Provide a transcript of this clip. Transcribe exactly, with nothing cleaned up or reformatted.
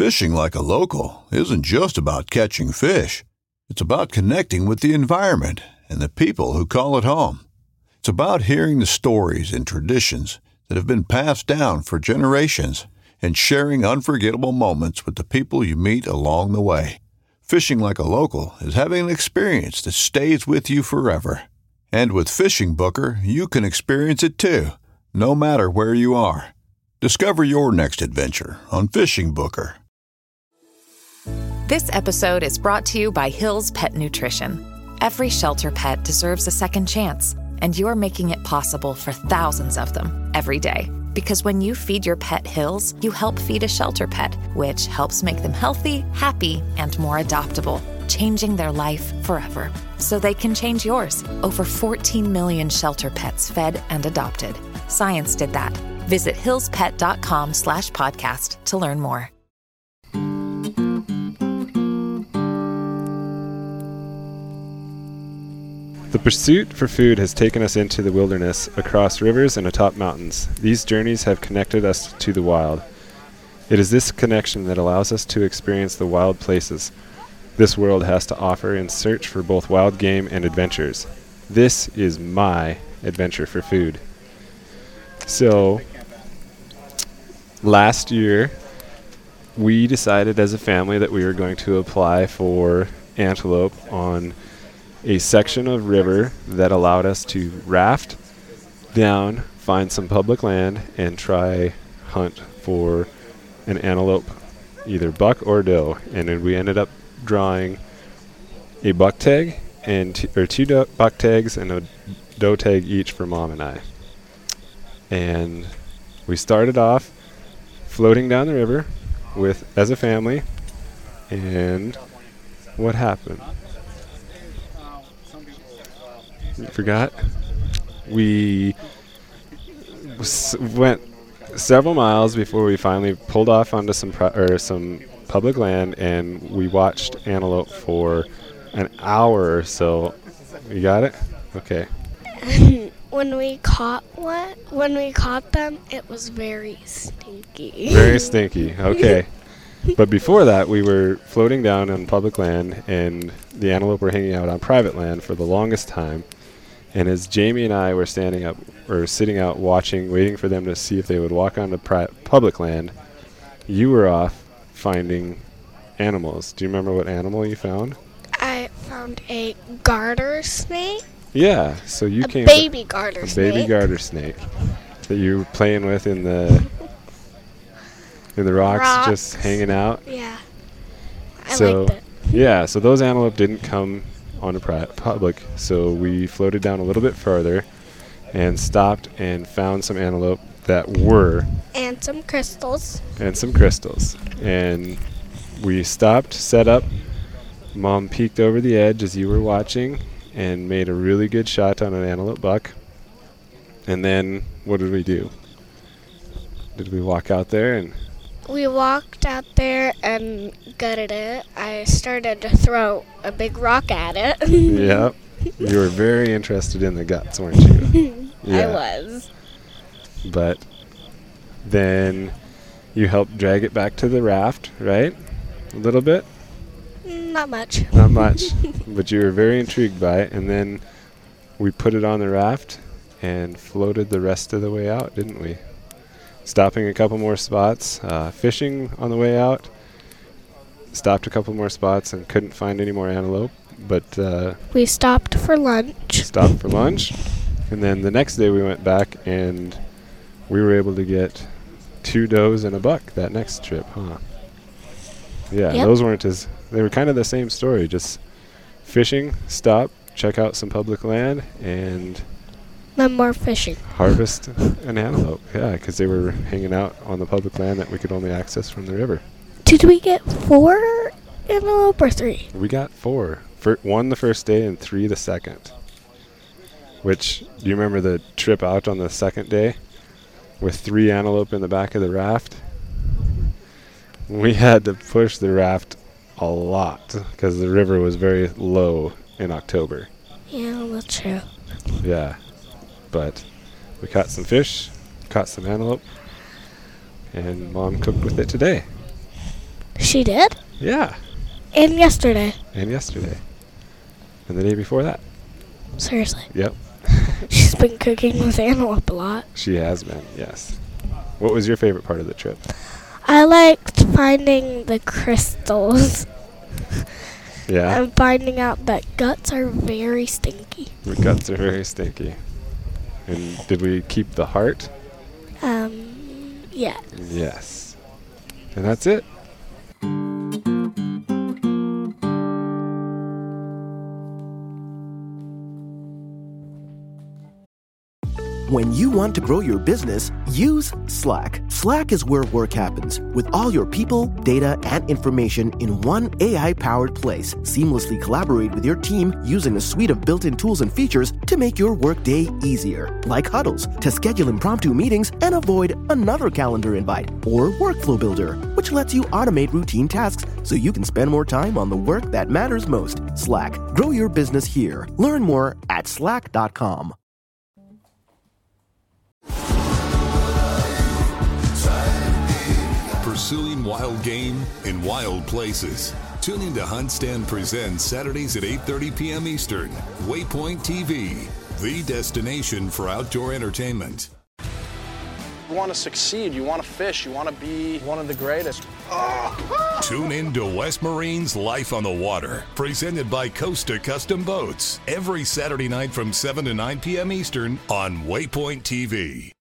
Fishing like a local isn't just about catching fish. It's about connecting with the environment and the people who call it home. It's about hearing the stories and traditions that have been passed down for generations and sharing unforgettable moments with the people you meet along the way. Fishing like a local is having an experience that stays with you forever. And with Fishing Booker, you can experience it too, no matter where you are. Discover your next adventure on Fishing Booker. This episode is brought to you by Hill's Pet Nutrition. Every shelter pet deserves a second chance, and you're making it possible for thousands of them every day. Because when you feed your pet Hill's, you help feed a shelter pet, which helps make them healthy, happy, and more adoptable, changing their life forever. So they can change yours. Over fourteen million shelter pets fed and adopted. Science did that. Visit hillspet.com slash podcast to learn more. The pursuit for food has taken us into the wilderness, across rivers and atop mountains. These journeys have connected us to the wild. It is this connection that allows us to experience the wild places this world has to offer in search for both wild game and adventures. This is my adventure for food. So, last year, we decided as a family that we were going to apply for antelope on a section of river that allowed us to raft down, find some public land, and try hunt for an antelope, either buck or doe. And then we ended up drawing a buck tag and t- or two do- buck tags and a doe tag each for Mom and I. And we started off floating down the river with as a family. And what happened? You forgot? We s- went several miles before we finally pulled off onto some pro- or some public land, and we watched antelope for an hour or so. You got it? Okay. When we caught one, when we caught them, it was very stinky. Very stinky. Okay. But before that, we were floating down on public land, and the antelope were hanging out on private land for the longest time. And as Jamie and I were standing up, or sitting out watching, waiting for them to see if they would walk onto pri- public land, you were off finding animals. Do you remember what animal you found? I found a garter snake. Yeah, so you a came baby garter a snake. baby garter snake that you were playing with in the in the rocks, Rocks. just hanging out. Yeah, I So liked it. yeah, so those antelope didn't come on a pri- public, so we floated down a little bit further and stopped and found some antelope that were And some crystals. and some crystals. And we stopped, set up. Mom peeked over the edge as you were watching and made a really good shot on an antelope buck. And then what did we do? Did we walk out there and We walked out there and gutted it. I started to throw a big rock at it. Yep. You were very interested in the guts, weren't you? I was. But then you helped drag it back to the raft, right? A little bit? Not much. Not much. But you were very intrigued by it. And then we put it on the raft and floated the rest of the way out, didn't we? Stopping a couple more spots, uh, fishing on the way out. Stopped a couple more spots and couldn't find any more antelope. But uh, We stopped for lunch. stopped for lunch. And then the next day we went back and we were able to get two does and a buck that next trip, huh? Yeah, Yep. those weren't as, they were kind of the same story. Just fishing, stop, check out some public land, and Then more fishing. harvest an antelope. Yeah, because they were hanging out on the public land that we could only access from the river. Did we get four antelope or three? We got four. Fir- one the first day and three the second. Which, do you remember the trip out on the second day with three antelope in the back of the raft? We had to push the raft a lot because the river was very low in October. Yeah, that's true. Yeah. But we caught some fish, caught some antelope, and Mom cooked with it today. She did? Yeah. And yesterday. And yesterday. And the day before that. Seriously. Yep. She's been cooking with Antelope a lot. She has been, yes. What was your favorite part of the trip? I liked finding the crystals. Yeah. And finding out that guts are very stinky. The guts are very stinky. And did we keep the heart? Um, yeah. Yes. And that's it. When you want to grow your business, use Slack. Slack is where work happens, with all your people, data, and information in one A I-powered place. Seamlessly collaborate with your team using a suite of built-in tools and features to make your workday easier, like Huddles, to schedule impromptu meetings and avoid another calendar invite, or Workflow Builder, which lets you automate routine tasks so you can spend more time on the work that matters most. Slack. Grow your business here. Learn more at slack dot com. Pursuing wild game in wild places. Tune in to Hunt Stand Presents Saturdays at eight thirty p.m. Eastern. Waypoint T V, the destination for outdoor entertainment. You want to succeed, you want to fish, you want to be one of the greatest. Tune in to West Marine's Life on the Water, presented by Costa Custom Boats, every Saturday night from seven to nine p.m. Eastern on Waypoint T V.